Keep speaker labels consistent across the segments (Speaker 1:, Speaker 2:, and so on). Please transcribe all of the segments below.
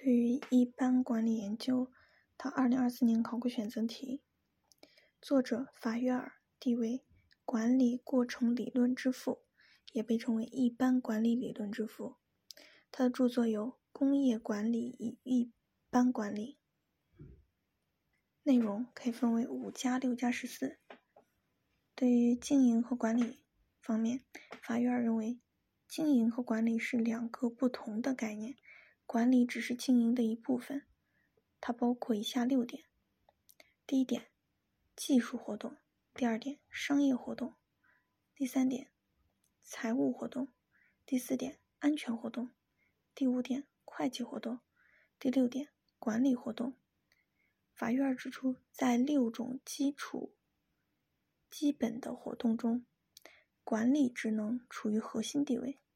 Speaker 1: 对于一般管理研究，他2024年考古选择题，作者法约尔，地位管理过程理论之父，也被称为一般管理理论之父。他的著作有《工业管理与一般管理》，内容可以分为5+6+14。对于经营和管理方面，法约尔认为经营和管理是两个不同的概念，管理只是经营的一部分。它包括以下6点：第一点，技术活动；第二点，商业活动；第三点，财务活动；第四点，安全活动；第5点，会计活动；第6点，管理活动。法约尔指出，在6种基本的活动中，管理职能处于核心地位。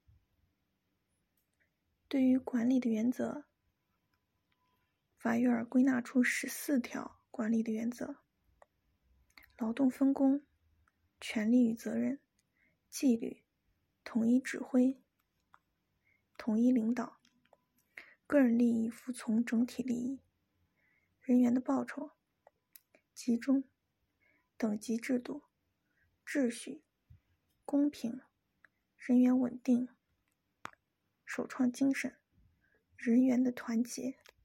Speaker 1: 对于管理的原则，法约尔归纳出14条管理的原则：劳动分工、权利与责任、纪律、统一指挥、统一领导、个人利益服从整体利益、人员的报酬、集中、等级制度、秩序、公平、人员稳定、首创精神、人员的团结。